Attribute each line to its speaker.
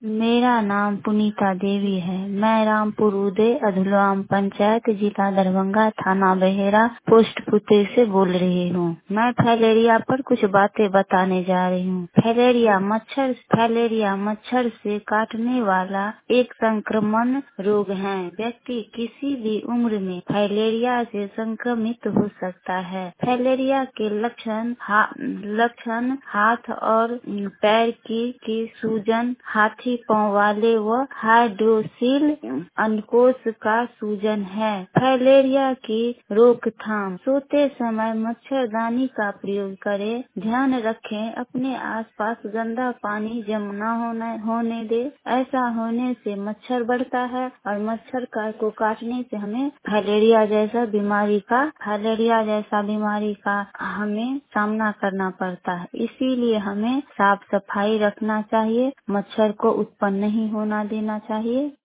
Speaker 1: मेरा नाम पुनीता देवी है। मैं रामपुर उदय अधुलाम पंचायत जिला दरभंगा थाना बहेरा पोस्ट पुते से बोल रही हूँ। मैं फाइलेरिया पर कुछ बातें बताने जा रही हूँ। फाइलेरिया मच्छर से काटने वाला एक संक्रमण रोग है। व्यक्ति किसी भी उम्र में फाइलेरिया से संक्रमित हो सकता है। फाइलेरिया के लक्षण हाथ और पैर की सूजन, हाथी पांव वाले व हाइड्रोसिल अंडकोश का सूजन है। फाइलेरिया की रोकथाम: सोते समय मच्छरदानी का प्रयोग करें। ध्यान रखें अपने आसपास गंदा पानी जमा न होने दे। ऐसा होने से मच्छर बढ़ता है और मच्छर को काटने से हमें फाइलेरिया जैसा बीमारी का हमें सामना करना पड़ता है। इसीलिए हमें साफ सफाई रखना चाहिए, मच्छर को उत्पन्न नहीं होना देना चाहिए।